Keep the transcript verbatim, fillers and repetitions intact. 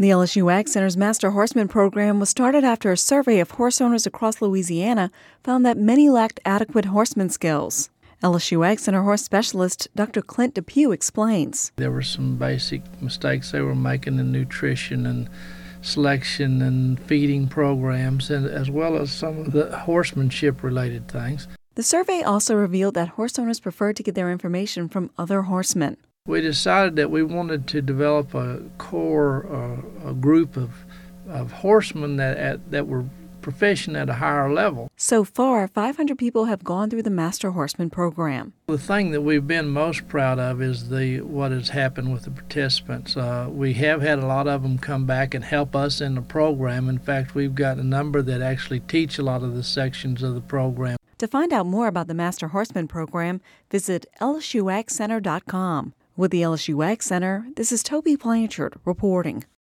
The L S U Ag Center's Master Horseman program was started after a survey of horse owners across Louisiana found that many lacked adequate horseman skills. L S U Ag Center horse specialist Doctor Clint Depew explains. There were some basic mistakes they were making in nutrition and selection and feeding programs, and as well as some of the horsemanship-related things. The survey also revealed that horse owners preferred to get their information from other horsemen. We decided that we wanted to develop a core, uh, a group of, of horsemen that at, that were proficient at a higher level. So far, five hundred people have gone through the Master Horseman program. The thing that we've been most proud of is the what has happened with the participants. Uh, we have had a lot of them come back and help us in the program. In fact, we've got a number that actually teach a lot of the sections of the program. To find out more about the Master Horseman program, visit L S U Ag Center dot com. With the L S U Ag Center, this is Toby Blanchard reporting.